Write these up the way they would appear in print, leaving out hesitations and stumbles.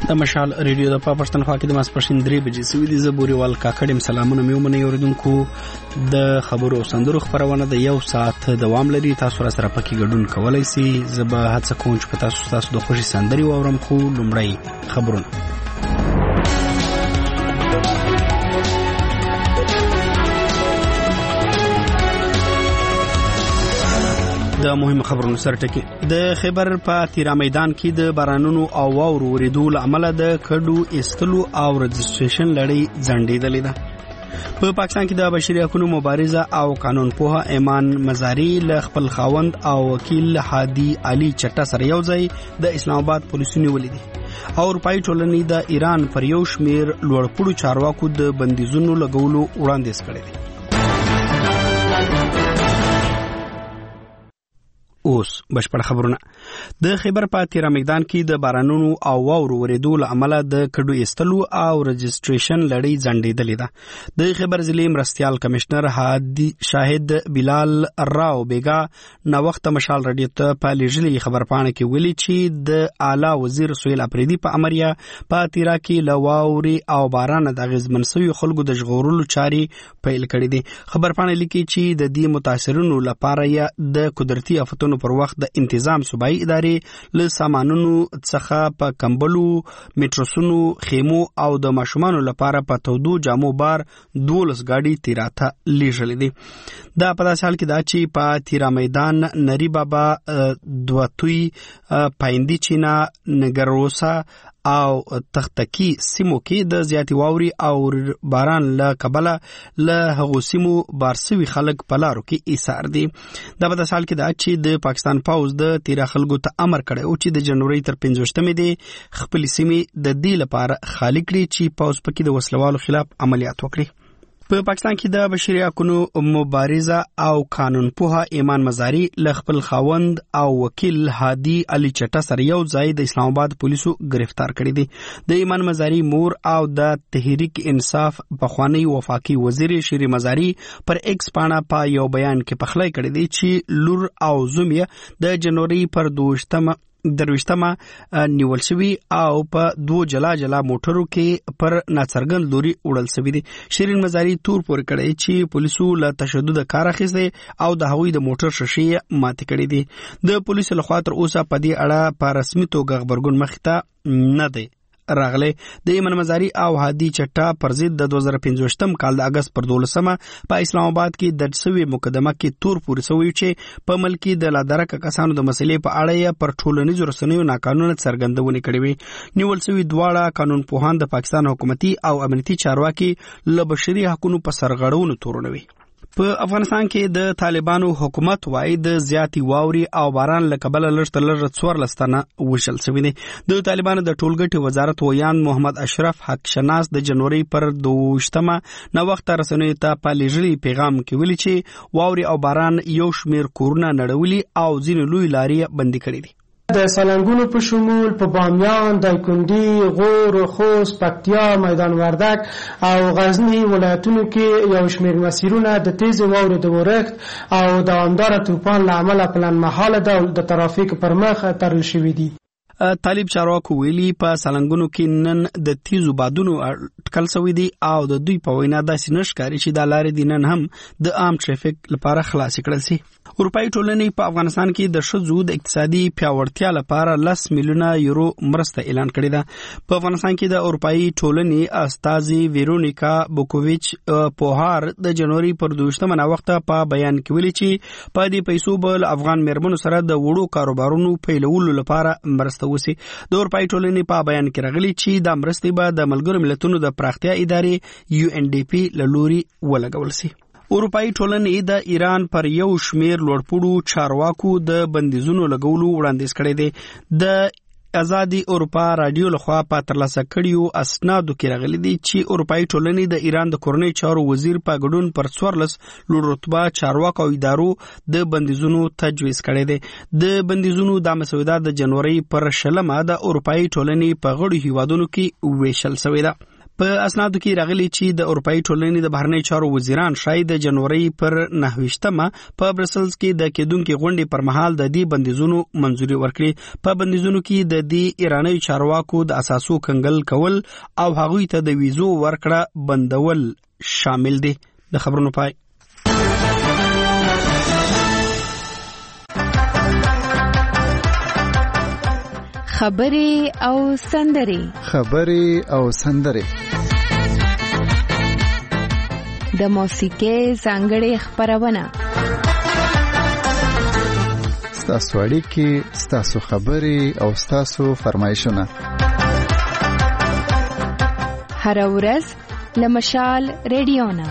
د مشال ریډیو د پښتونخوا کې د ماسپښین 3 بجې سوي دي. زبوريوال کاکړم سلامونه مې ومنه اوریدونکو. د خبرو سندرو خبرونه د 1 ساعت دوام لري. تاسو را سره پکې ګډون کولای شئ. زه به هڅه کوم چې تاسو د خوشي سندري واورم، خو لومړی خبرونه. د مهم خبرونو سره ټکی. د خیبر په تیرا میدان کې د بارانونو او واورو ورېدو له امله د کډو ایستلو او رجسټریشن لړۍ ځنډېدلې ده. په پاکستان کې د بشري حقوقو مبارزه او قانون پوها ایمان مزاری له خپل خاوند او وکیل هادي علي چټا سره یو ځای د اسلام آباد پولیسو نیولې دي او اروپאי ټولنې د ایران پر یو شمیر لوړپوړو چارواکو د بندیزونو لګولو وړاندیز کړی دی. اوس بشپړ خبرونه. د خیبر په تیرا میدان کې د بارانونو او واورو ورېدو له امله د کډو ایستلو او رجسټریشن لړۍ ځنډېدلې ده. د خیبر ضلع مرستیال کمشنر هادي شاهد بلال راو بیگا نو وخت مشال رادیو ته په لېږلي خبرپاڼه کې ویلي چې د اعلی وزیر سهیل اپریدي په امریه په تیرا کې له واوري او باران د اغیزمن شوي خلکو د ژغورلو چارې پیل کړې دي. خبرپاڼه لیکي چې د دې متاثرینو لپاره یې د قدرتي آفتونو پر وخت د انتظام صوبایي ادارې له سامانونو څخه په کمبلو، میټروسونو، خیمو او د ماشومانو لپاره په تودو جامو بار 12 گاډي تیراته لیږلې دي. دا په داسې حال کې دا چې په تیرا میدان، نری بابا، دوتوی، پایندی چینا، نګروسا او تختکی سیمو کې د زیاتې واوري او باران له کبله له هغو سیمو بارسوي خلک په لارو کې ایثار دي. دا په داسې حال کې دا چې د پاکستان پوځ د تیرا خلکو ته امر کړی او چې د جنوري تر 15مې دی خپل سیمې د دې لپاره خالی کړي چې پوځ پکې د وسلوالو خلاف عملیات وکړي. په پاکستان کې د بشري حقوقو مبارزه او قانون پوها ایمان مزاری له خپل خاوند او وکیل هادي علي چټا سره یو ځای د اسلام آباد پولیسو گرفتار کړی دي. د ایمان مزاری مور او د تحریک انصاف پخوانی وفاقي وزیر شری مزاری پر ایکس پاڼه په یو بیان کې پخلی کړی دی چې لور او زومیه د جنوري پر 22مه نیول شوی او په 2 جلا موټرو کې پر ناڅرګند لوري وړل شوی دي. شیرین مزاری تور پورې کړی چې پولیسو له تشدد کار اخیسته او د هغوی د موټر شیشې ماتې کړې دي. د پولیسو لخوا تر اوسه په دې اړه په رسمي توګه خبرګون مخته نه دی راغلی. د ایمان مزاری او هادي چټا پر ضد د 2015 کال د اگست پر 12مه په اسلام آباد کې درج شوی مقدمه کې تور پورې شوی چې په ملکی د لادرکه کسانو د مسلې په اړه پر ټولنیزو رسنیو ناقانونه څرګندونه کړې وي. نیول شوی دواړه قانون پوهان د پاکستان حکومتي او امنیتي چارواکي له بشري حقوقو په سرغړونو تورنوي. په افغانستان کې د طالبانو حکومت وايي د زیاتی واوري او باران له کبله لږ 14 تنه وشل شوی دي. د طالبانو د ټولګټي وزارت ویان محمد اشرف حق شناس د جنوري پر 22مه نو وخت رسنیو ته په لېږلي پیغام کې ویلي چې واوري او باران یو شمیر کورونه نړولي او ځینې لوی لارې بندي کړې دي. د سالنګونو په شمول په بامیان، دایکنډي، غور، خوست، پکتیا، میدان وردک او غزنی ولایتونو کې یو شمېر مسیرونه د تیزې واورې د ورښت او دوامداره طوفان له امله پلان مهاله ډول د ترافیک پر مخ تړل شوي دي. طالب چارواکو ویلي په سالنګونو کې نن د تیزو بادونو اټکل شوی دی او د دوی په وینا داسې نشکاري چې د لارې د نن هم د عام ټریفیک لپاره خلاص کړل شي. اروپאי ټولنې په افغانستان کې د ښځو د اقتصادي پیاوړتیا لپاره 10 میلیونه یورو مرسته اعلان کړې ده. په افغانستان کې د اروپאי ټولنې استازي ویرونیکا بوکوویچ پوهار د جنوري پر 22مه وخته په بیان کې ویلي چې په دې پیسو به افغان میرمنو سره د وړو کاروبارونو پیلولو لپاره مرسته وسی. د اروپאי ټولنې په بیان کې راغلي چې د مرستې به د ملګرو ملتونو د پراختیا ادارې UNDP له لوري ولګول شي. اروپאי ټولنې د ایران پر یو شمیر لوړپوړو چارواکو د بندیزونو لګولو وړاندیز کړی دی. د ازادي اروپا رادیو لخوا په ترلاسه کړیو اسنادو کې راغلي دي چې اروپאי ټولنې د ایران د کورنۍ چارو وزیر په ګډون پر 14 لوړ رتبه چارواکو او ادارو د بندیزونو تجویز کړی دی. د بندیزونو د مسوده د جنوري پر 20مه د اروپאי ټولنې په غړو هیوادونو کې ویشل شوې ده. په اسنادو کې راغلي چې د اروپאי ټولنې د بهرنی چارو وزیران شاید د جنوري پر 9 په برسلز کې د کېدونکو غونډې پر مهال د دې بندیزونو منځوري ورکړي. په بندیزونو کې د دې ایرانی چارواکو د اساسو کنګل کول او هغوی ته د ویزو ورکړه بندول شامل دي. د خبرونو پای. خبري او سندري د موسیقۍ ځانګړې خبرونه ستاسو اړیکې ستاسو خبري او ستاسو فرمایشونه هر ورځ لمشال ریډیونا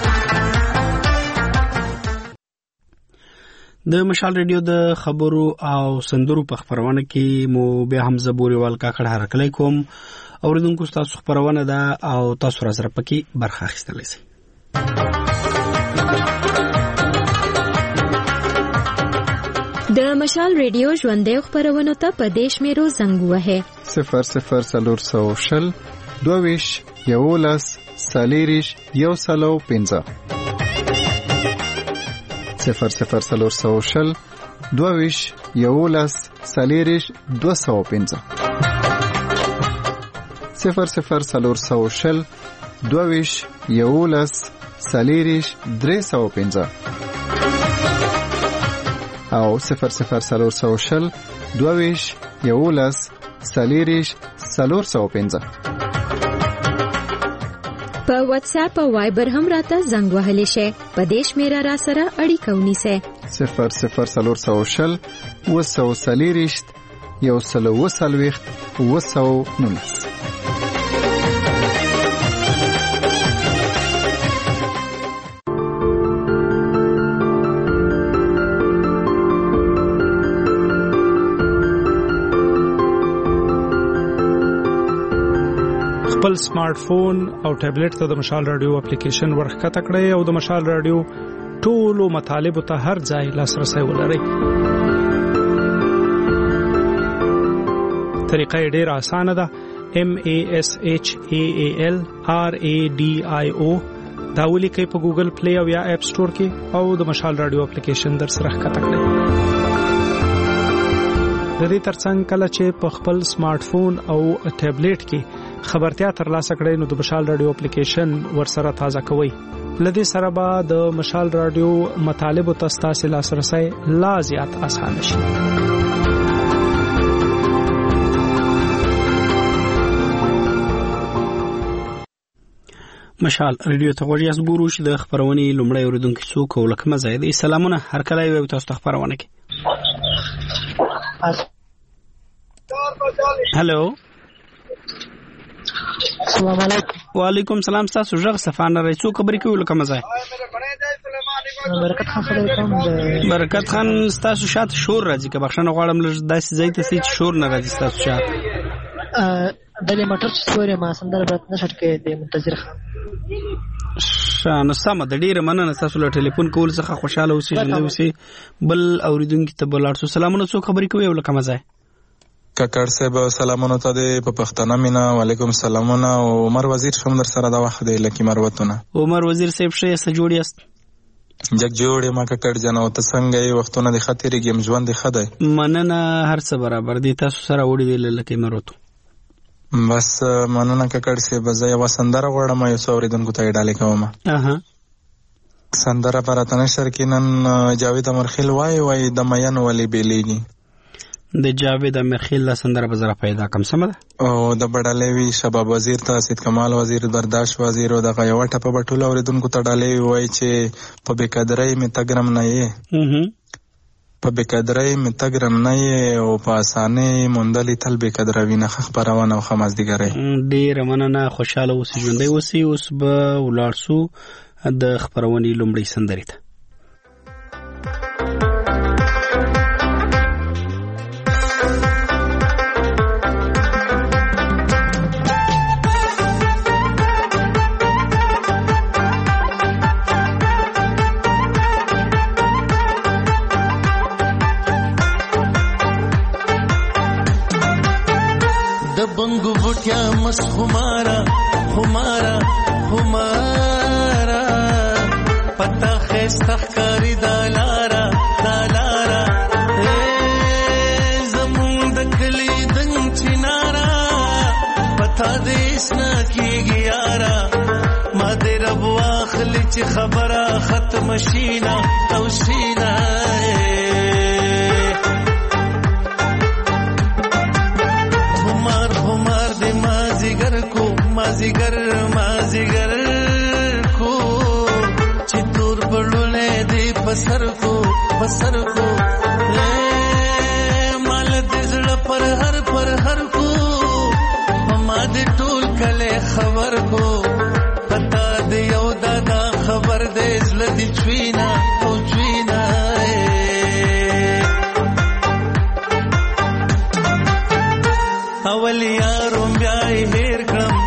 د مشال ریډیو د خبرو او سندرو په خبرونه کې مو بیا هم زبوريوال کاکړ هرکلی کوم. اوریدونکو تاسو خبرونه ده او تاسو را سره پکې برخه اخیستلی شئ. د مشال ریډیو ژوندۍ خبرونه ته په دیش میرو زنګ وهه 00 22 11 سالیریش یو سلو 15 00 22 11 سالیریش 215 00 22 11 سالیریش 315 او 00 22 11 سالیریش 415 په واتس اپ او وایبر هم راته زنګ وهلی شئ. په دیش میرا را سره اړیکه ونیسئ. 00 وسو سالیریشت یو سلو وسلويخت وسو نونس. خپل سمارټ فون او ټابلیټ ته د مشال رادیو اپلیکیشن ورخکته کړئ او د مشال رادیو ټولو مطالبو ته هر ځای لاسرسي ولرئ. طریقه ډېره اسانه ده. MASHAAL RADIO دا ولیکئ په ګوګل پلی او یا اپ سٹور کې او د مشال رادیو اپلیکیشن در سره ښکته کړئ. د دې ترڅنګ کله چې په خپل سمارټ فون او ټابلیټ کې خبرتیا ترلاسه کړئ نو د مشال رادیو اپلیکیشن ورسره تازه کوئ. لدې سره به د مشال رادیو مطالب او تاسو لاسرسي لا زیات آسان شي. مشال ریډیو ته غوړی اس ګورو چې د خبرونې لومړی اوریدونکو څوک او لکمه زیاده سلامونه هر کله یو تاسو خبرونه کې. هالو السلام علیکم. وعلیکم السلام. تاسو ژغ صفانه رئیس خبرې کوي لکه مزه. برکت خان تاسو شات شور راځي که بخښنه غواړم لږ داسې ځای ته چې شور نه راځي تاسو شات. دلې موټر څورې ما سندره برات نشټ کې د منتظر خان شانه سم د ډیره مننه تاسو له ټلیفون کول څخه خوشاله اوسئ ژوند اوسئ. بل اوریدونکو ته بلار سلامونه څوک خبرې کوي لکه مزه. کاکړ صاحب سلامونه ته په پښتنه مینا. وعلیکم سلامونه. عمر وزیر شوم در سره دا وخت دی لکه مروتونه. عمر وزیر صاحب شه څه جوړی است جګ جوړې ما کاکړ جنو ته څنګه یې وختونه د خاطرې گیم ژوند دی خدای مننه هر څه برابر دي. تاسو سره وړي دی لکه مروتو بس مننه کاکړ صاحب. زه یو سندره غواړم یو څو اوریدونکو ته ډالې کوم. سندره پراته نشر کې نن جاوید امرخیل وای د مین ولی بیلیږي. د جاوید امرخیل لا سندره بزره پیدا کم سم ده او د بډالوی شباب وزیر ته سید کمال وزیر برداشت وزیر او د غیوټه په بټول اوریدونکو ته ډالې وای چې په بیقدرۍ می تګرم نه یې په بیقدرۍ می تګرم نه یې او په اسانه مندلې تل بیقدروي نه خبرونه او خمازدګری. ډیر مننه خوشاله اوسئ ژوندۍ اوسئ. اوس به ولاړ سو د خبرونې لومړی سندرې ته. बंगु बुटिया मस्त खुमारा خمارا خمارا پتا خیسته ښکاري دا لاره دا لاره زمونږ د کلي دنګ چناره پتا دې اسنا کېږي یاره ما دې رب واخلي چې خبره ختمه شینا او شینا خمار دې مازیګر کو مازیګر مازیګر کو چې تور بړولې دې پسر کو مال دې زړه پر هر کو ما دې ټول کله خبر کو پتا دې یو دا خبر دې زړه دې چوینا او چوینا اول یاروم بیا هیر کړم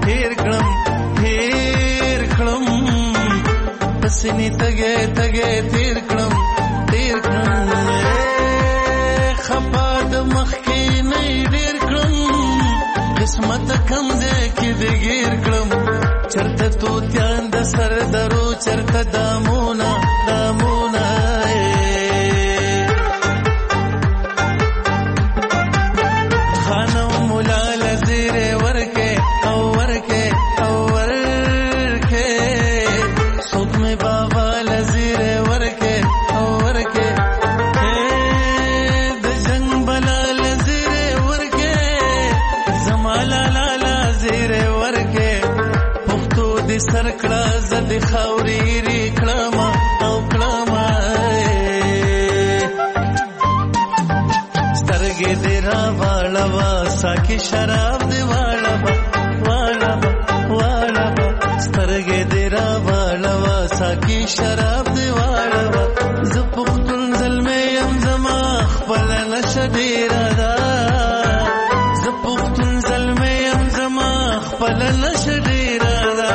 پسنی تګه تیر کړم خپاد مخکې نه ډیر کړم قسمت کم دې کې دې گیر کړم چرته تو تیان د سر درو چرته دامونه خانم مولا لزیر ورکه او ورکه سوک میں بابا لزیر ورکه او ورکه د جنگ بلا لزیر ورکه زمالا لالا زیر ورکه پختو د سرکړه زد خاوري ری کړما او کړما سترګې دې را واړوا ساکي شراب دې واړوا سترګې دې را واړوا ساکي شراب دې واړوا زه پختون زلمې يم زما خپل نشه ډېره ده زه پختون زلمې يم زما خپل نشه ډېره ده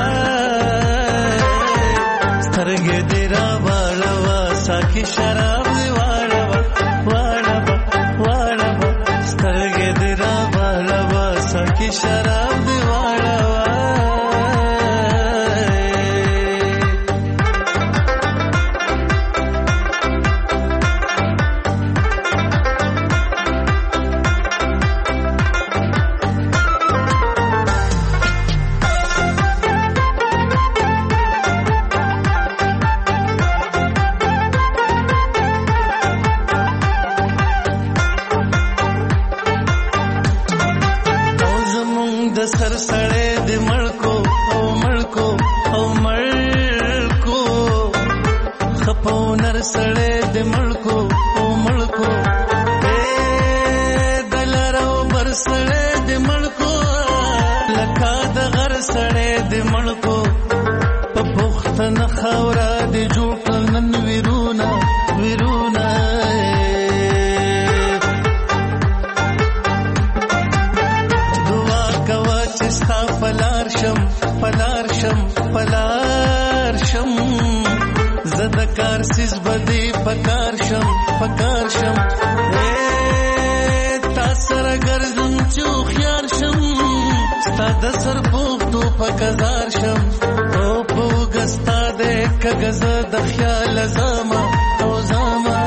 سترګې دې را واړوا ساکي شراب دې واړوا سترګې دې را واړوا ساکي شراب دې واړوا سر سړې د مړکو خپو نر سړې د مړکو دلارو بر سړې د مړکو لکا د غر سړې د مړکو په پختن خاورا د جوړ نن ویرونا پلار شم زد کار سیز بدی پکار شم تا سر گرزم چو خیار شم ستا د سر پوختو پکزار شم او پوگستا دے کگز د خیال زاما او زاما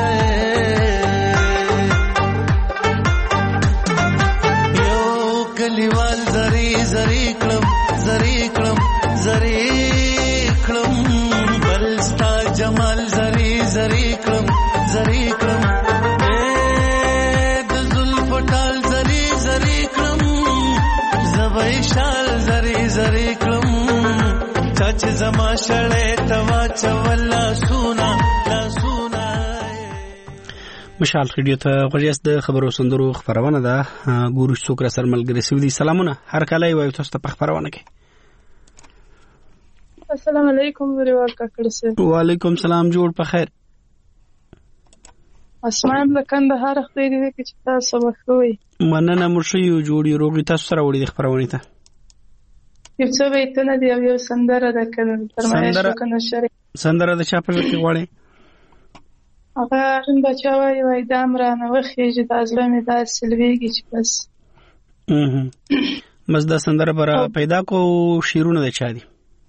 یو کلیوال زری کلم بل ستا جمال زری کلم د زلف ټال زری کلم زوی شال زری کلم چاچ زما شړې توا چولا سونا مشال ریډیو ته غوړیاس د خبرو سندرو خبرونه ده ګورو څوک را سره ملګری سوي دي سلامونه هر کله وایو تاسو ته په خبرونه کې السلام علیکم ورور کاکړ سره وعلیکم سلام جوړ په خیر اسمان د کندهار خدای دې چې تاسو مخوي مننه مرشي جوړي روغي تاسو سره وړي خبرونه ته یو څه به ته نه دی یو سندره ده کنه فرمایش وکنه شری سندره د چا په کې غواړي هغه بچاوي وای د امرانه وخیږي د ازله مې د سلويږي چې بس مزدا سندره پر پیدا کو شیرونه د چا دي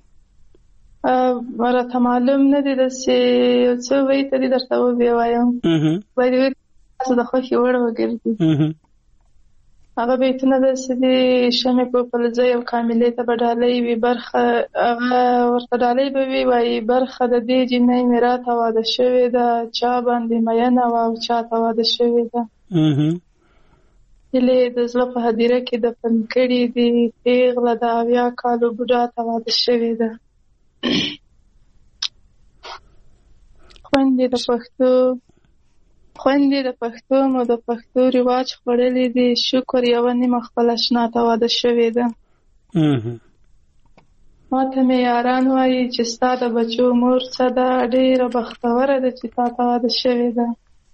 راته معلوم نه دي داسې څه وایي ته دې درته ووایم باید تاسو د خوښې وړ وګرځي هغه بیتونه داسې دي شمې پوپلزۍ او کاملې ته به ډالۍ وي برخه هغه ورته ډالۍ به وي وایي برخه د دې جینۍ مې راته واده شوې ده چا باندې مینه وه او چا ته واده شوې ده هیلې د زړه په هدیره کې دفن کړي دي پیغله د 70 کالو بوډا ته واده شوې ده خویندې د پښتو مو د پښتو رواج خوړلې دي شکر یوه نیمه خپل اشنا ته واده شوې ده ماته مې یاران وایي چې ستا د بچو مور څه ده ډېره بختوره ده چې تا ته واده شوې ده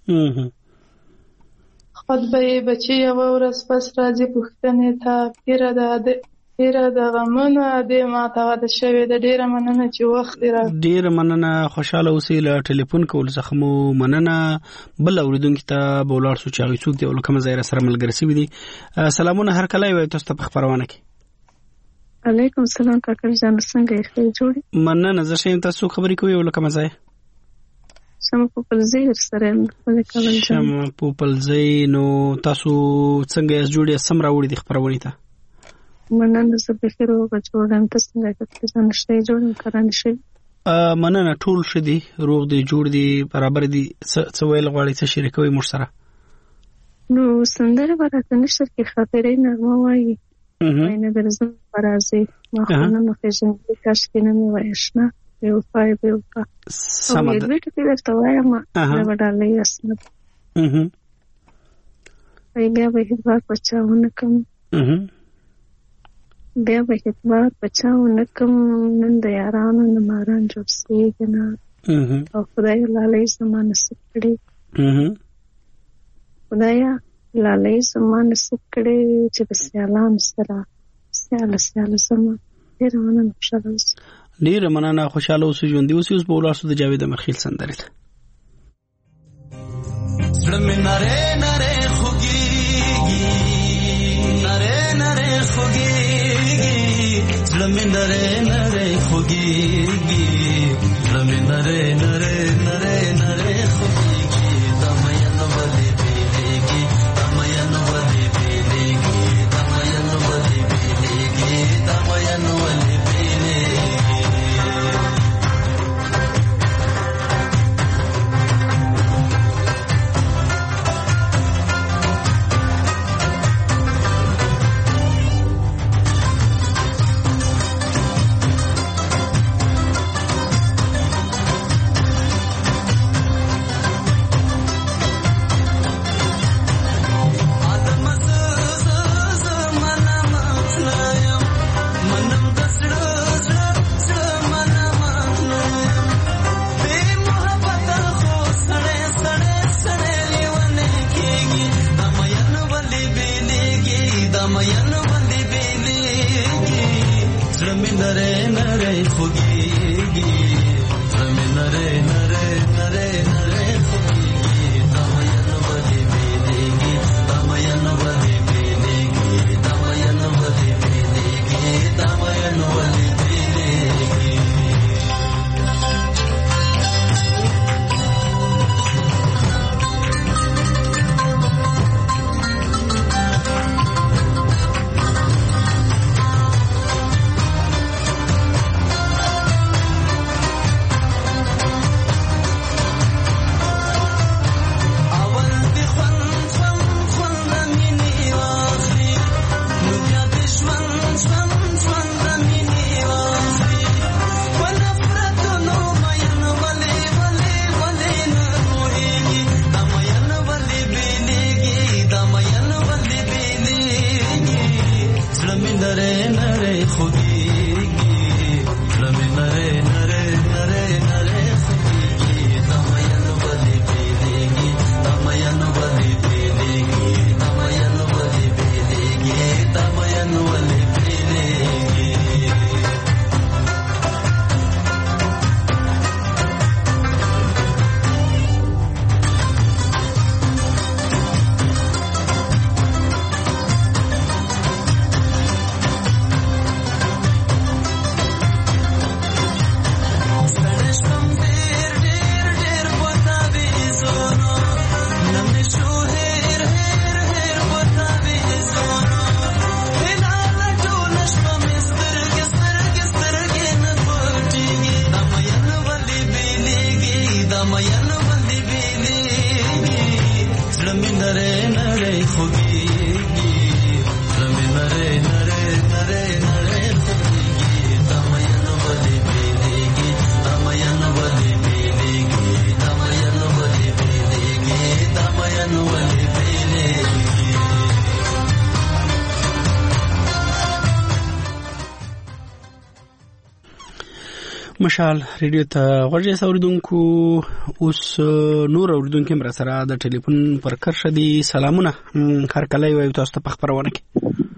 خود به یې بچي یوه ورځ پس راځي پوښتنې ته پیره د غمونو ادې ما ته واده شوې ده ډېره مننه چې وخت دې راکړ ډېره مننه خوشحاله اوسئ له ټلیفون کولو څخه مو مننه بل اورېدونکي ته به ولاړ شو چې هغوی څوک دي او له کومه ځایه راسره ملګري شوي دي سلامونه هرکلی وایو تاسو ته په خپرونه کې علیکم سلام کاکړ جان څنګه یې ښه جوړې مننه زه ښه یم تاسو څوک خبرې کوئ او له کومه ځایه شمه پوپلزۍ درسره یم شمه پوپلزۍ نو تاسو څنګه یاست جوړ یاست سم راوړي دي خپرونې ته مننه زه بخیر او جوړ یم تاسو څنګه کاکړ جان ښه جوړ یم کرانې ښه مننه ټول ښه دي روغ دي جوړ دي برابر دي څه ویل غواړئ څه شریکوئ موږ سره نو سندره به راته نشته کې خاطرې نغمه وایي مینه درځم به راځي ما خو نه پېژندې کاشکې نه مې وایي اشنا بېوفا یې بېوفا سمه ده دوی ټکي درته وایم زه به ډالۍ اسمت بیا به اعتبار په چا ونه کړم بیا به اعتبار په چا ونه کړم نن د یارانو نه ماران جوړ سوېږي نه او خدای لالۍ زما نصیب کړې خدایا لالۍ زما نصیب کړې چې د سیالانو سره سیاله زما ډېره مننه خوشحاله اوسئ ډېره مننه خوشحاله اوسئ ژوندي اوسئ اوس به ولاړ شو د جاوید امرخیل سندرې ته زړه مې نری نری خوږېږي نری نری خوږېږي زړه مې نری نری خوږېږي زړه مې نری نری نری نری خوږېږي دا مینه ولې بېلېږي دا مینه ولې بېلېږي دا مینه ولې بېلېږي دا مینه ولې مشال ریډیو ته غوږی اوریدونکو اوس نور اوریدونکو مر سره د ټلیفون پر کرښه دي. سلامونه هر کله یو تاسو ته خبرونه کی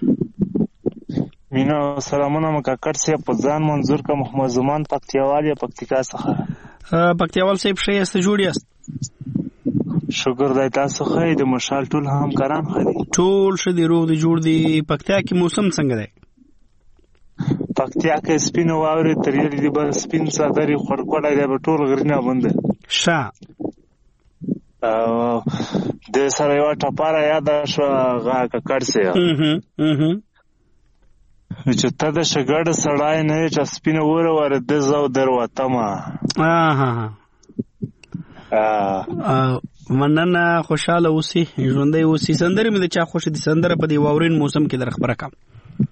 مینا سلامونه مکاکړ سي په ځان منظور کا محمد زمان پکتیاوال یا پکتیکا څخه پکتیاوال صاحب شه است جوړی است شکر دای تاسو خې د مشال ټول همکاران خې ټول شه دی روغ دی جوړ دی. پکتیا کې موسم څنګه دی؟ پکتیا کې سپین واوري تریل دی بل سپین صدري خړکړای دی ټول غرینه بنده شا د سره یو ټپاره یاد شو غا ککړ سي چې ته د شګړ سړای نه چې سپین وره ور د زو دروته ما مننه خوشاله اوسې ژوندۍ اوسې. سندره مې د چا خوښ دي؟ سندره په دی واورین موسم کې در خبره کوم.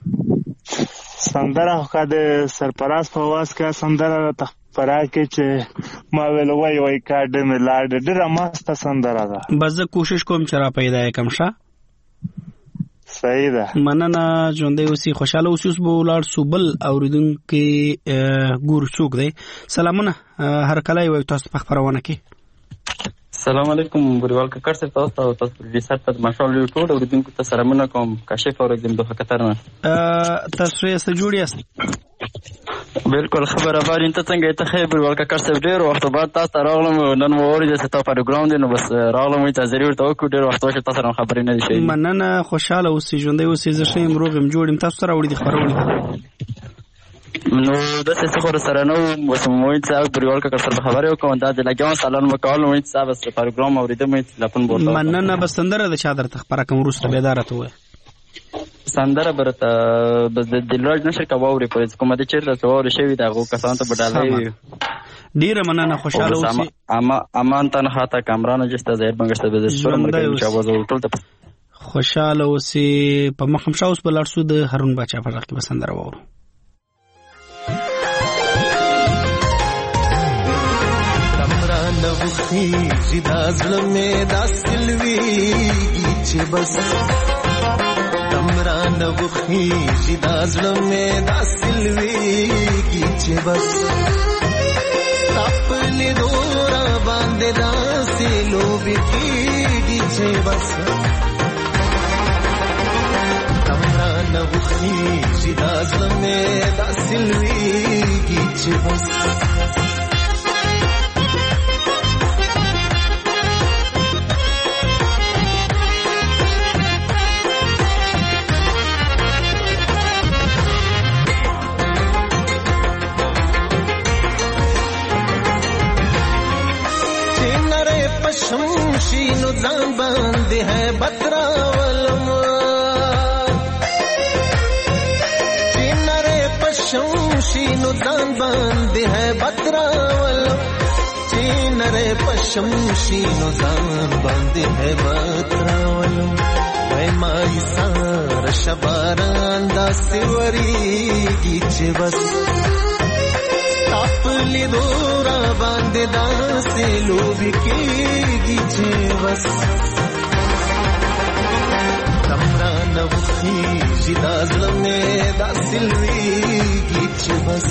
سندره خو د سرپراز په واس کې سندره تخپرا کې چې ما ویل وای کارډ مې لاړ ډېر ماسته سندره ده. بس زه کوشش کوم چې را پیدا کم شه. صحیح ده. مننه ژوندۍ اوسې خوشاله اوسې. اوس به ولاړ سوبل اوریدونکو ګور څوک دی. سلامونه هر کله یو تاسو په خبرونه کې. السلام علیکم بریوال ککړ سره تاسو ته پروډوسر ته مشال ټول اوریدونکو ته سلامونه کوم. کاشف اوریدم دوه خطرنه تاسو یې سره جوړی است بالکل خبره بار انت څنګه ته خیر بریوال ککړ سره ډیر وخت بعد تاسو راغلم نن مو اورید چې تاسو پروګرام دی نو بس راغلم ته ضرور ته وکړ ډیر وخت چې تاسو خبرې نه شي. مننه خوشاله اوسې ژوندۍ اوسې زه شیم روغم جوړم تاسو سره وړي خبرونه نو د څه خبر سره نو موږ صاحب بریوال کا سره خبرې وکړو دا د لګاون سالن وکړو موږ صاحب سره پروګرام اوریدم لپن بوته مننه بس سندره د چادر تخبره کوم روسته بیدارته وای سندره برته د دلراج نشر کا ووري په کومه د چیرته ووري شوی دا غو کسان ته بدلای ډیره مننه خوشاله اوسې. امان تنها تا کامران جسته زهر بنګشته به سپرم کې چې आवाज ورټول ته خوشاله اوسې. په مخم شاوس بلار سو د هارون بچا په ځکه به سندره وورو. نوخی جدا ظلمه دا سلویگی چه بس تمرا نوخی جدا ظلمه دا سلویگی چه بس تپلی دورا بانده دا سلو بکیگی چه بس تمرا نوخی جدا ظلمه دا سلویگی چه بس شمشینو ځان باندې ہے بتراولم چینره پشمشینو ځان باندې ہے بتراولم چینره پشمشینو ځان باندې ہے بتراولم وای مای سار شباران دا سیوریږي چې بس تپلی دورا باندې داسې لوبې کېږي چې بس تمرا نوخیږي دا زړه مې داسې لویږي چې بس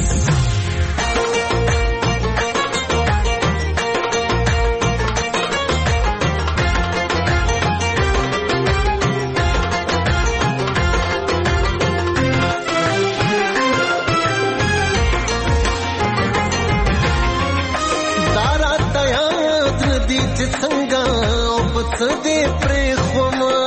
دې پرې خوما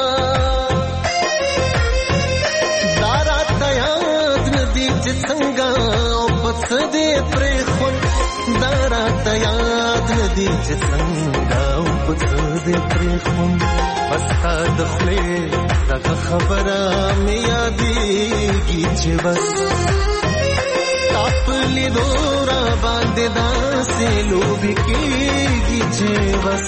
دارات یاد ندی چې څنګه او پس دې پرې خون دارات یاد ندی چې څنګه او پس دې پرې خون بس تا د خپل دا خبره مې یادېږي چې بس تپلی دورا باندې داسې لوبې کېږي چې بس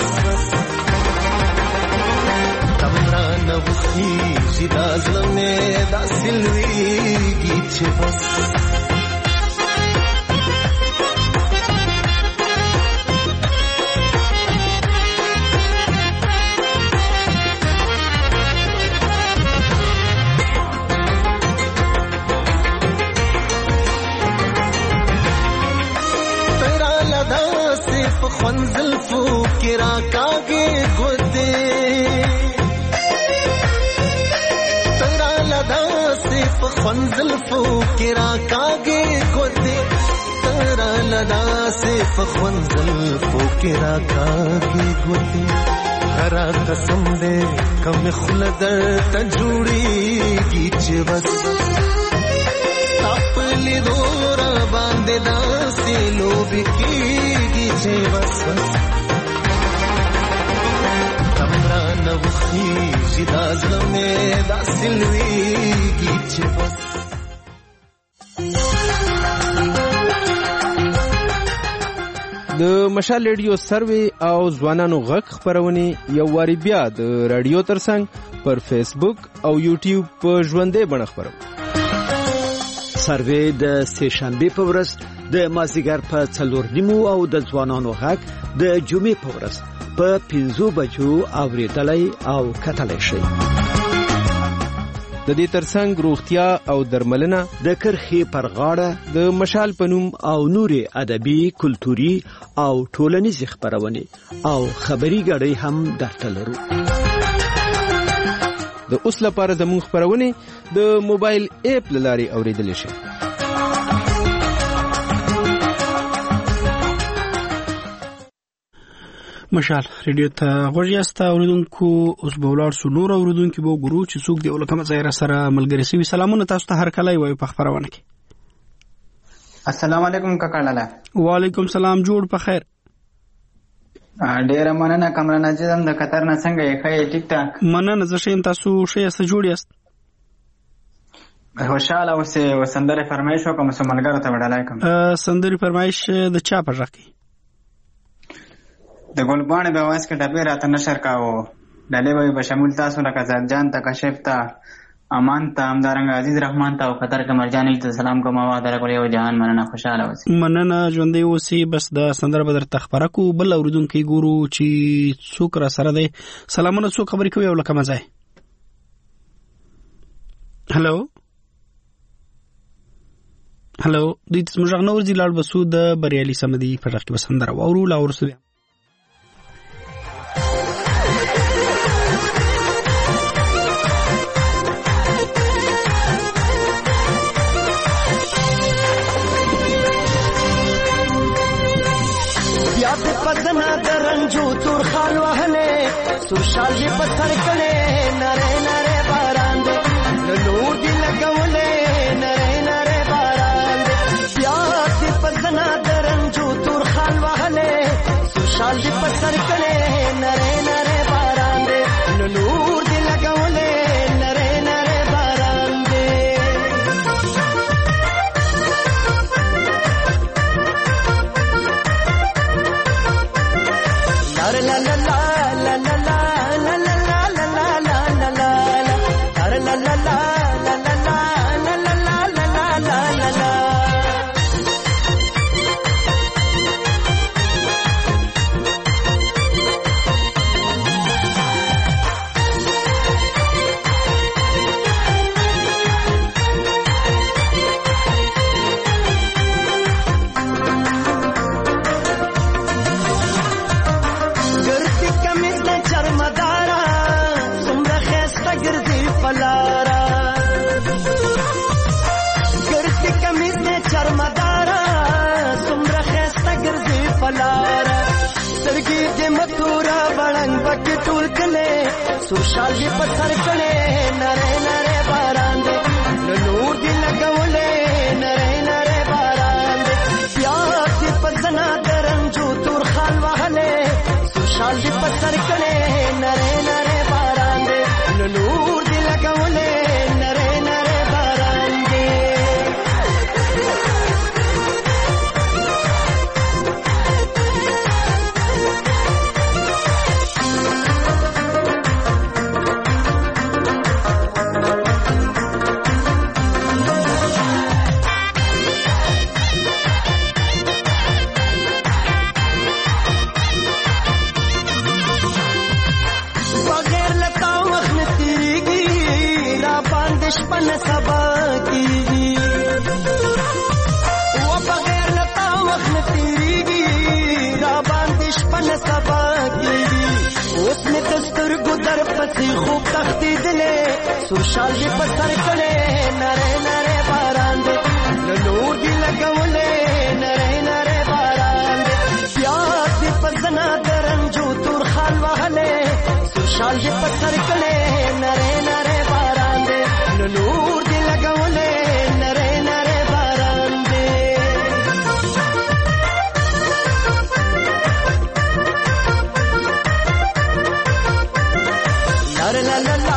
تمرا نوخیږي دا زړه مې داسې لویږي چې بس زلفو کې راکاږي ګوتې تراله داسې په خوند زلفو کې راکاږي ګوتې تراله داسې په خوند زلفو کې راکاږي ګوتې هر قسم دې کم خلد ته جوړيږي چې بس خپلې دورا باندې داسې لوبې کېږي چې بس تمرا نه وخېږي دا زړه مې داسې لویږي چې بس. د مشال ریډیو سروي او ځوانانو غږ خبرونه یو واری بیا د رادیو ترڅنګ پر فیسبوک او یوټیوب په ژوندې بڼه خبرو. سروي د سه‌شنبه په ورځ د مازیګر په 4:30 او د ځوانانو غږ د جمعې په ورځ په 5 بجو اوریدلای او کتلای شي. د دې ترڅنګ روغتیا او درملنه د کرخي پر غاړه د مشال پنوم او نوري ادبي کلتوري او ټولنیز خبرونه او خبري غړي هم درته لرو. د اوس لپاره زموږ خبرونه د موبایل اپ لاري اوریدل شي. مشال ریډیو ته غوړیاسته اوریدونکو اوس به ولار سو نور اوریدونکو به ګورو چې څوک دی ولکه ځای سره ملګری سي. سلامونه تاسو ته هر کله وي په خبرونه کې. السلام علیکم کاکا لالا. وعلیکم سلام جوړ په خیر. ډیر مننه کمران اجازه د قطر نه څنګه یې خې ټیک ټاک. مننه زه شیم تاسو شې است جوړ یاست. خوشاله اوسه وسندره فرمایش وکم سملګر ته وډلای کوم. سندري فرمایش د چا پر راکی؟ د ګلبان به واس کې ډبې راته نشر کاوه ډلې وي بشمول تاسو لکه ځان ته کشف ته امان ته همدارنګ عزیز رحمان ته او خطر کمر جانې ته سلام کوم او در کول یو جهان مننه خوشاله اوسئ. مننه ژوندې اوسئ. بس د سندره بدر تخبره کو بل اوریدونکو ګورو چې څوک را سره دی. سلامونه څوک خبرې کوي او لکه مزه. هالو هالو د دې زموږ نور ځی لاړ بسو د بریالي سمدي په رخ کې سندره اورو لا ورسو. پزنا درنجو تور خال وهله سرشال یې پتھر کړي نره نره باران دې نور دی لګولې نره نره باران دې بیا دې پزنا درنجو تور خال وهله سرشال یې پتھر کړي نره نره باران دې نور دی لګولې نره نره باران دې. La la la la la la la la la la la la la la la la la la la سرشال یې پتھر کړي نره نره باران دې نور دی لګولې نره نره باران دې بیا دې پزنا درنجو تور خال وهله سرشال یې پتھر کړي نره نره باران دې نور دی لګولې نره نره باران دې. سوشال دی پسر کړي نره نره باران دی نور دی لګولې نره نره باران دی بیا دی پسنا درنجو تور خال وهله سوشال دی پسر کړي نره نره باران دی نور دی لګولې نره نره باران دی لا لا لا لا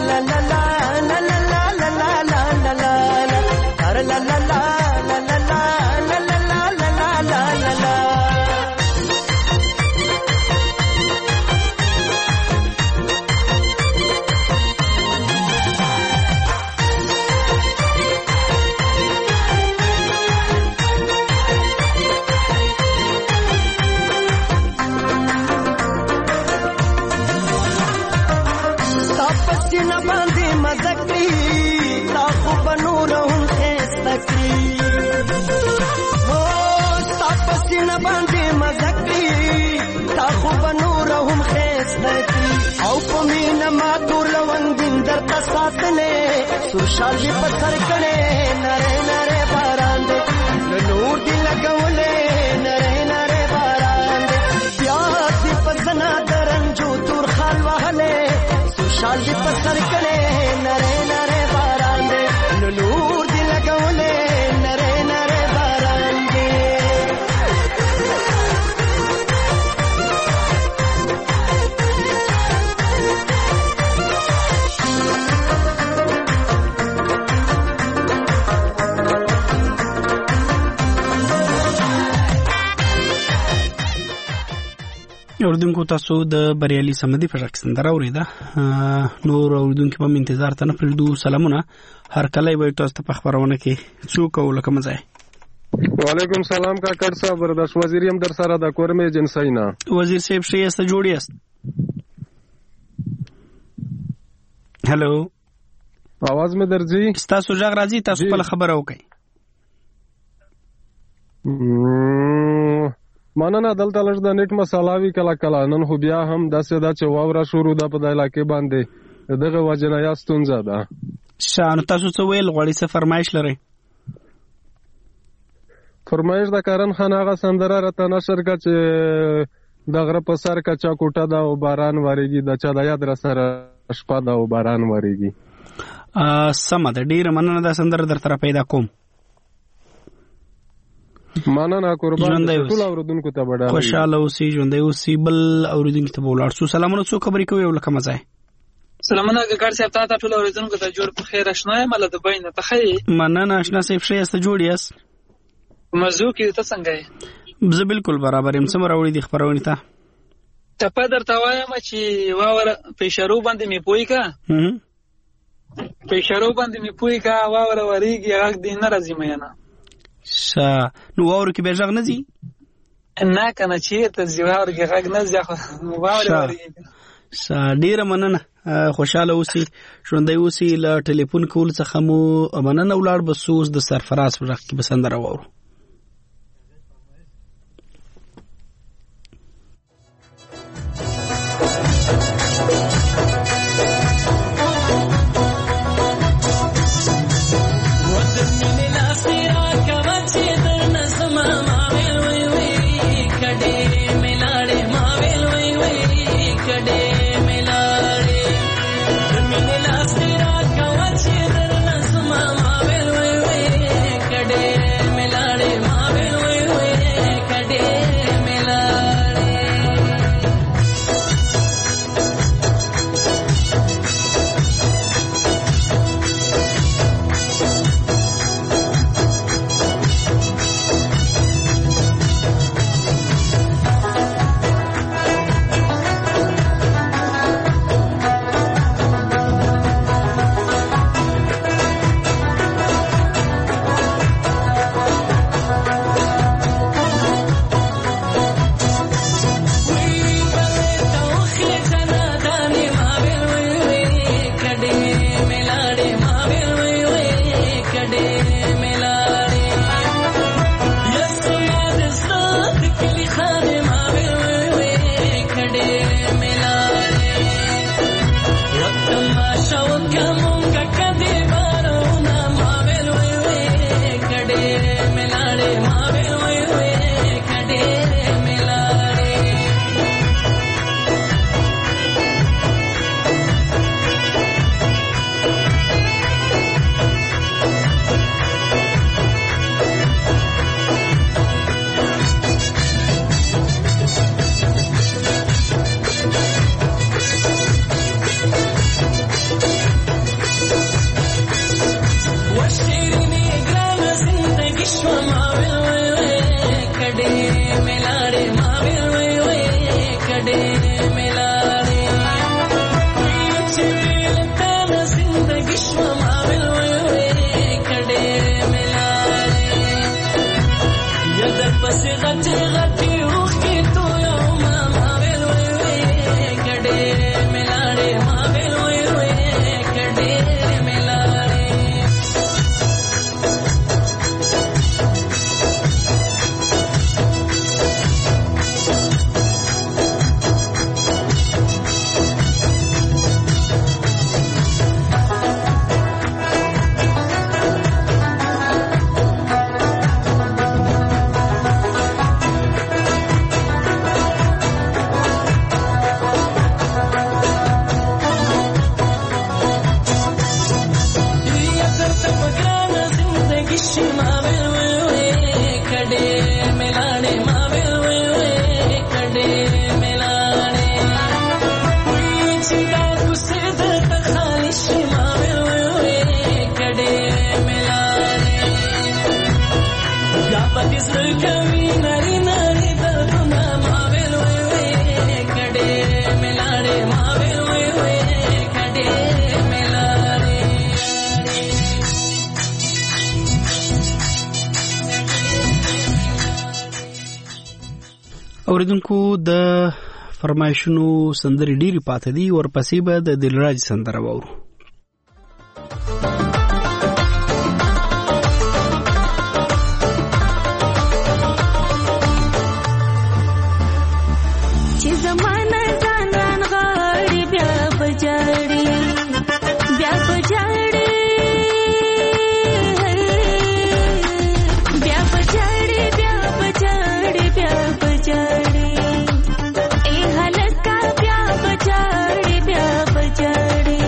سوشال دی پسر کړي نره نره باران دی نور دی لګولې نره نره باران دی بیا دی پسنا درنجو تور خال وهله سوشال دی پسر کړي نره نره باران دی نور دی لګولې نره نره باران دی اوردونکو تاسو د بریالي سمدي په شک سندره اوریده نور اوردونکو په انتظار ته نه پردو سلامونه هر کله به تاسو ته په خبرونه کې څوک ولکه مزه وعلیکم سلام کاکړ صاحب برداشت وزیریم در سره د کورمه جنسینا وزیر صاحب شي است جوړی است هالو आवाज مې درځي تاسو ځګ راځي تاسو په خبره وکړئ مننه دلته لږ د نیټ مسالاوي کله کله نن خو بیا هم داسې دا چې واوره شروع ده په د علاقې باندې دغه وجه نه یا ستونزه ده شان تاسو څه ویل غواړئ څه فرمایش لرئ فرمایش د کارن خان هغه سندره راته نشر کړه چې د غره په سر کچا کوټه ده او باران وریږي د چا د یاد را سره شپه ده او باران وریږي سمه ده ډیره مننه دا سندره در طرف پیدا کوم مننه قربان ټول اوردونکو ته بډا خوشاله اوسئ ژوندۍ اوسئ بل اوردونکو ته ولاړ شو سلامونه څو خبرې کوي ولکه مزه سلامونه ګډ صاحب ته ټول اوردونکو ته جوړ په خیر آشنا یم له دبي نه ته خیر مننه آشنا صاحب شې است جوړ یاس موضوع کې ته څنګه یې زه بالکل برابر یم سم راوړي دي خبرونه ته په درته وایم چې واور په اشارو باندې می پوي کا په اشارو باندې می پوي کا واور وریږي هغه دین راځي مې نه شا نو واور کې به ځغ نه زی نه کنه چې ته زیوار کې غږ نه ځه واور وریږي شا ډیر مننه خوشاله اوسئ ژوندۍ اوسئ له ټلیفون کول څخه مو مننه ولاړ بسوس د سرفراز ورغ کې بسندره وورو मिला اوریدونکو د فرمایشونو سندري ډيري پاتې دي ورپسې به د دلراج سندره وورو. چې زمانه ځان ران غاړي بیا بجاړي بیا بجاړي بیا بجاړي بیا بجاړي بیا بجاړي ای هلکا بیا بجاړي بیا بجاړي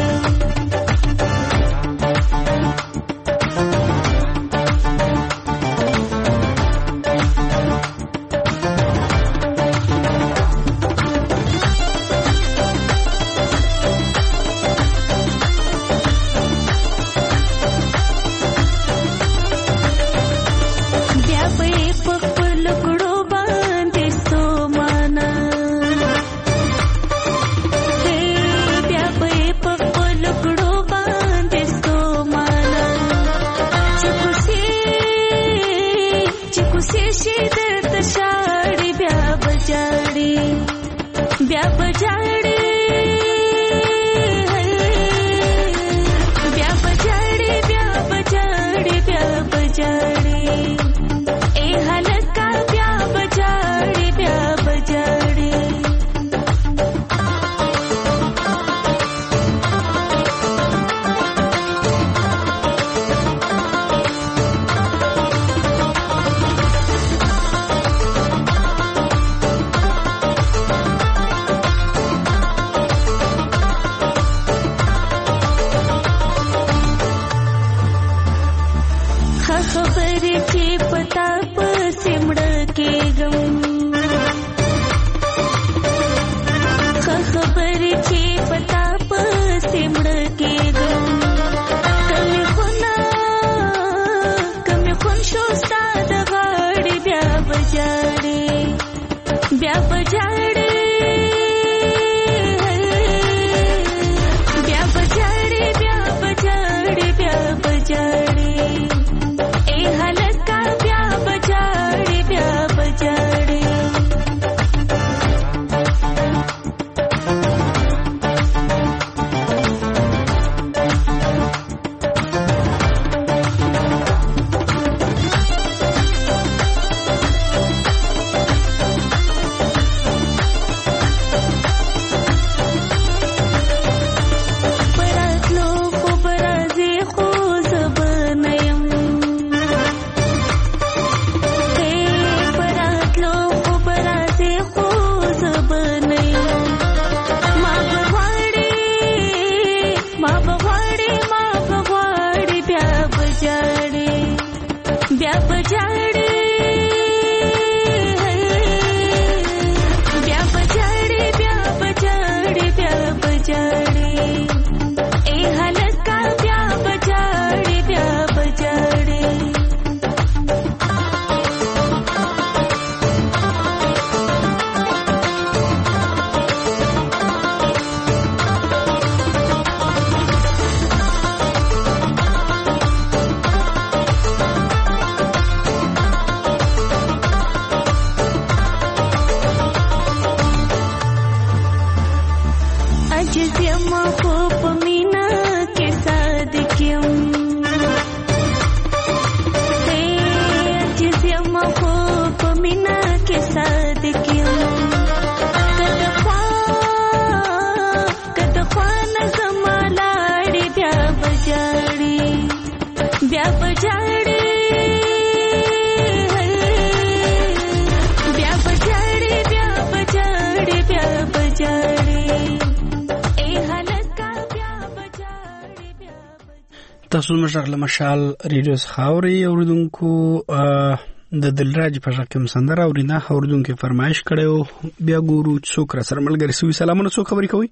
تاسو مشغله مشال ریډیو خاوري اوریدونکو د دلراج په شکم سندره اورینا اوریدونکو فرمایش کړو بیا ګورو څوک را سره ملګری سوي سلامونه څوک خبري کوي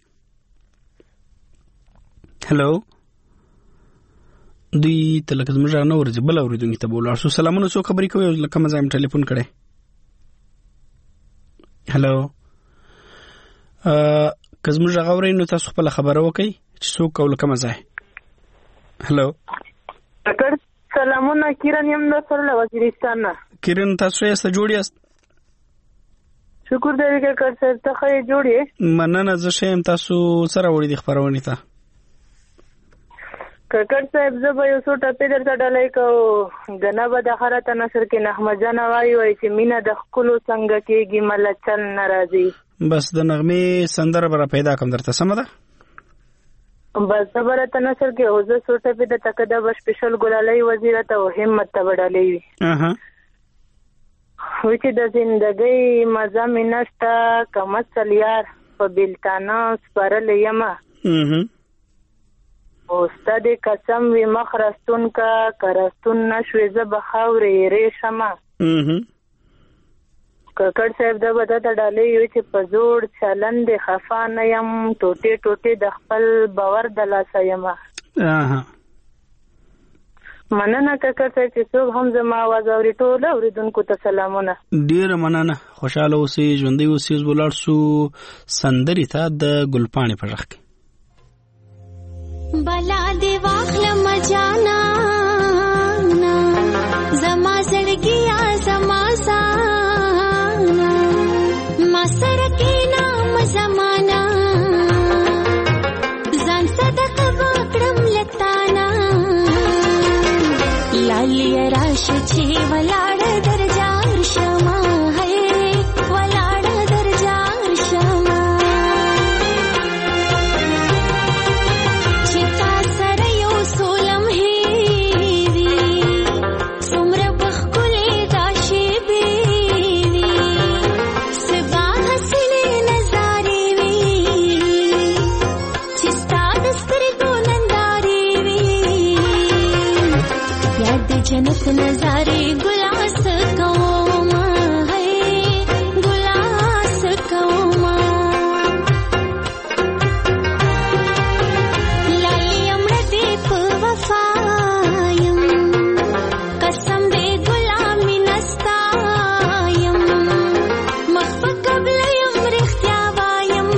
هلو دوی تلک زموږ نه ورځي بل اوریدونکو ته بوله سو سلامونه څوک خبري کوي لکه مزایم ټلیفون کړي هلو کزموږ غوړې نو تاسو خپل خبره وکړئ چې څوک کول کوم ځای هلو اکر سلامونه کیرن یم د سره وزیرستان نه کیرن تاسو یې سره جوړی است شکر دې کړ سره ته خې جوړی مننه زه شم تاسو سره وړي د خبرونه ته ککړ صاحب زه به یو څو ټپې درته ډالۍ کوم غنا به د خرات نصر کې نغمه جان وایي چې مینا د خپل څنګه کېږي ملچل ناراضي بس د نغمه سندره بر پیدا کوم درته سم ده بس خبره ته نصر کې او زه څو ټپې د تکدا به سپیشل ګلالۍ وزیرته او همت ته ډالۍ وي چې د زندګۍ مزه مې نشته کم سلیار په بلتانه سپارل یما او ستاسو قسم وی مخرستون کا کرستون نشوي ز بخاورې ریشمه ککړ صاحب دا ودا ته ډالې یو چې په زوړ چلند خفا نه يم ټوټه ټوټه د خپل باور د لاسه یم مننه ککړ صاحب چې څوک هم زما आवाज اوري ټول اوریدونکو ته سلامونه ډیر مننه خوشاله اوسئ ژوندۍ اوسئ ولر سو سندري ته د ګلپانې په ځخ کې بلا دی واخل مجانا زما زړګیا زما سانا ما سره کې نام زمانہ ځان صدق وکړم لتانا لالی راش چې ولاړ درجار شما ہے ولاړ درجار شما जन्नत नजारे गुलास कौमा है गुलास कौमा लाई अमर दीप वफायम कसम दे गुलामी नस्तायम मखफ قبل यमर اختیاوایم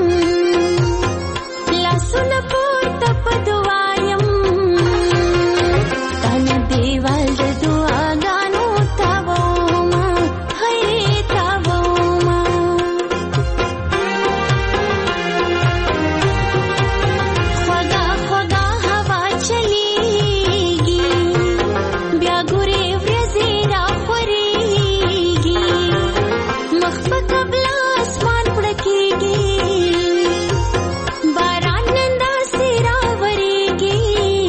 لا सुन پورت پدوایم تانا دیوال د دعاګانو تاوما هي تاوما خدا خدا هوا چلیږي بیا ګورې ورځې را خوريږي مخ په قبل اسمان پړکیږي باران نندا سیرا وریږي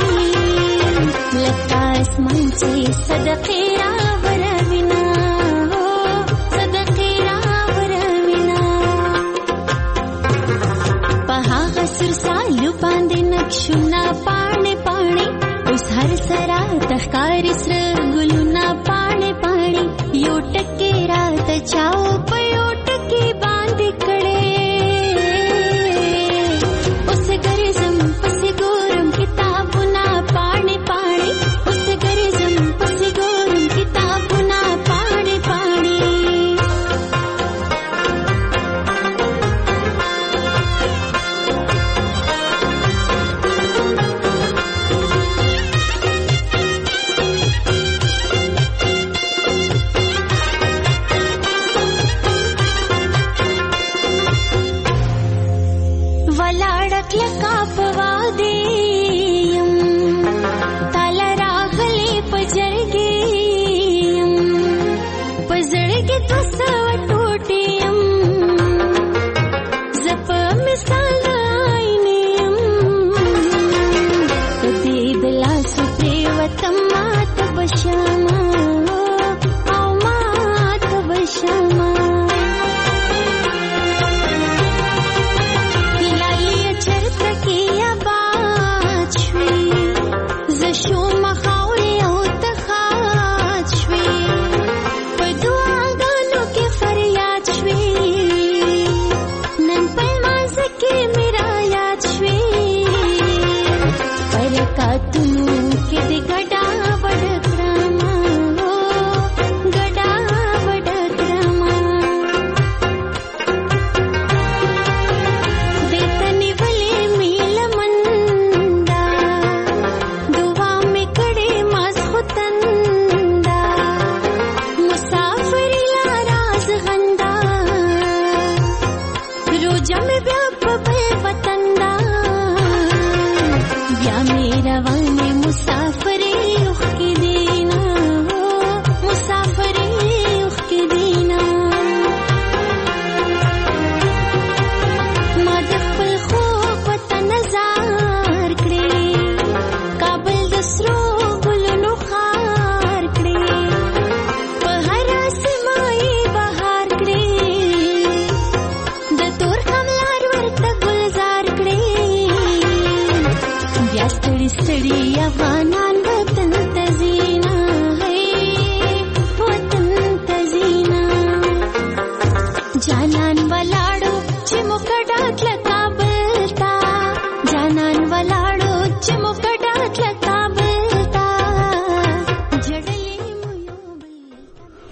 لکه اسمان چې صدقې را وروینا صدقې را وروینا په هغه سر سالو باندې نقشونه پاڼې پاڼې اوس هر سرا تخکار سر ګلونه پاڼې پاڼې یو ټکې را ته چاو په یو ټکې باندې کړې اوس ګرځم پسې ګورم کتابونه پاڼې پاڼې اوس ګرځم پسې ګورم کتابونه پاڼې پاڼې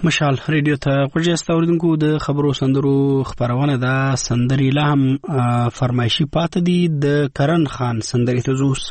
مشال ریډیو ته غوږی اوریدونکو د خبرو سندرو خبرونه ده. سندري لا هم فرمایشي پاتې دي. د کرن خان سندري ته زوس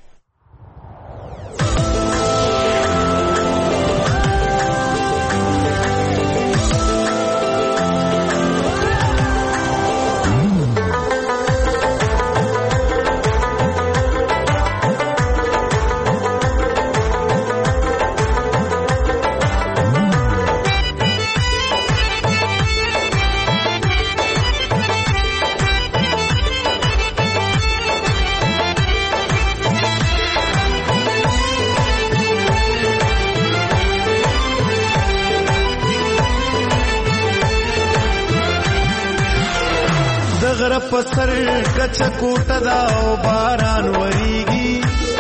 پسر کچ کوټه دا او باران وریږي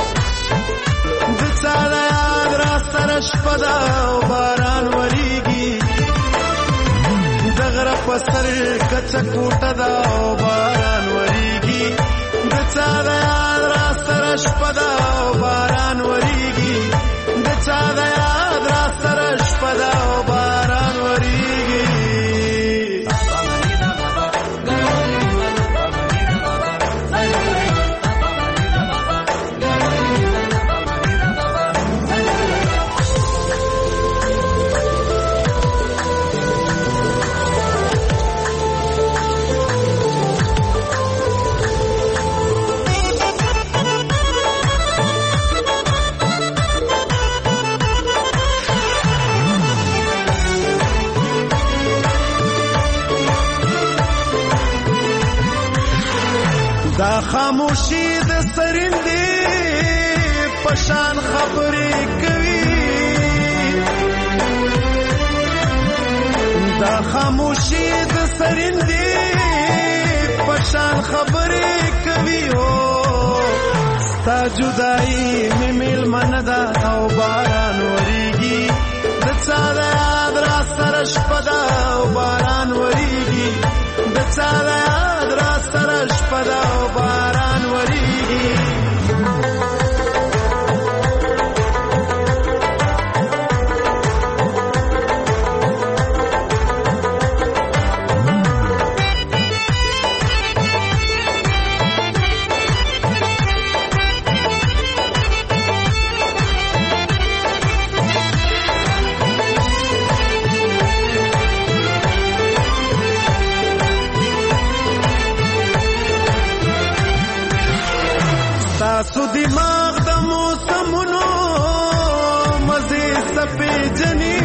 د چا د یاد را سره شپه دا او باران وریږي د غره پسر کچ کوټه دا او باران وریږي د چا د یاد را سره شپه دا او باران وریږي د چا د یاد را سره شپه دا او باران وریږي دا خاموشي د سرندې پشان خبرې کوي دا خاموشي د سرندې پشان خبرې کوي او ستا جدائی مې میلمنه ده او باران وریږي د چا د یاد را سره شپه ده او باران وریږي د چا د یاد را سره شپه ده او باران وریږي تاسو دماغ د موسمونو مزه سپې جنې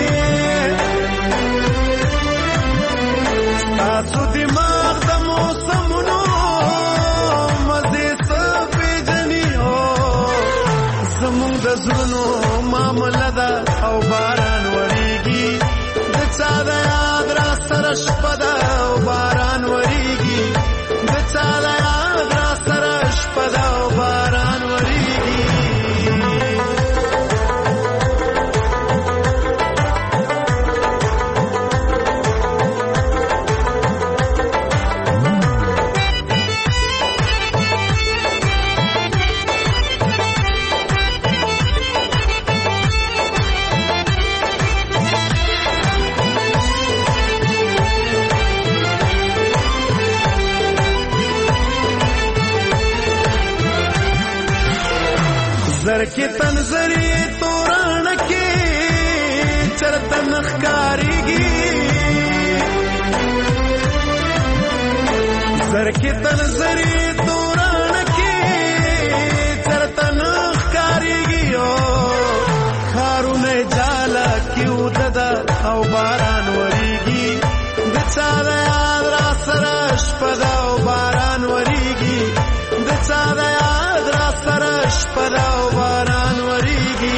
تاسو دماغ د موسمونو مزه سپې جنې او زمونږ د زړونو معامله ده او باران وریږي د چا د یاد را سره شپه ده او باران وریږي د چا د یاد را سره شپه ده او باران وریږي زرکی تنظری توران کی چرتن خکاریگی زرکی تنظری توران کی چرتن خکاریگی خارون جالا کیو ددا او باران وریگی د چا د یاد را سره شپه ده او باران وریگی د چا د یاد را سره شپه ده او باران وریگی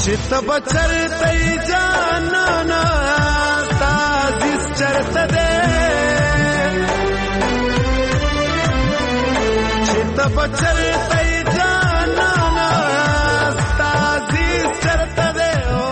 چې تب چرته جانانا تازیس چرته ده چې تب چرته جانانا تازیس چرته ده.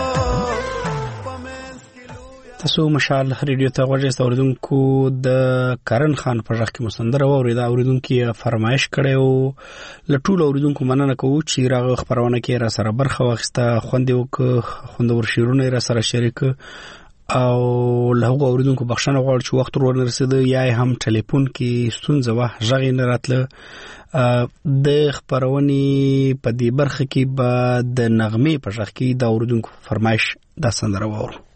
تاسو مشال ریډیو ته غوږی اوریدونکو د کرن خان په ژغ کې مسندره واورید. اوریدونکو فرمایش کړو لټول اوریدونکو مننه کوو چې راغ خبرونه کې را سره برخه واخسته خوندور شیرونه را سره شریک او له اوریدونکو بخښنه غواړم چې وخت ورور رسیدو یا هم ټلیفون کې ستونزه وه ژغ نه راتله. د خبرونې په دې برخه کې به د نغمې په ژغ کې د اوریدونکو فرمایش د سندره واورو.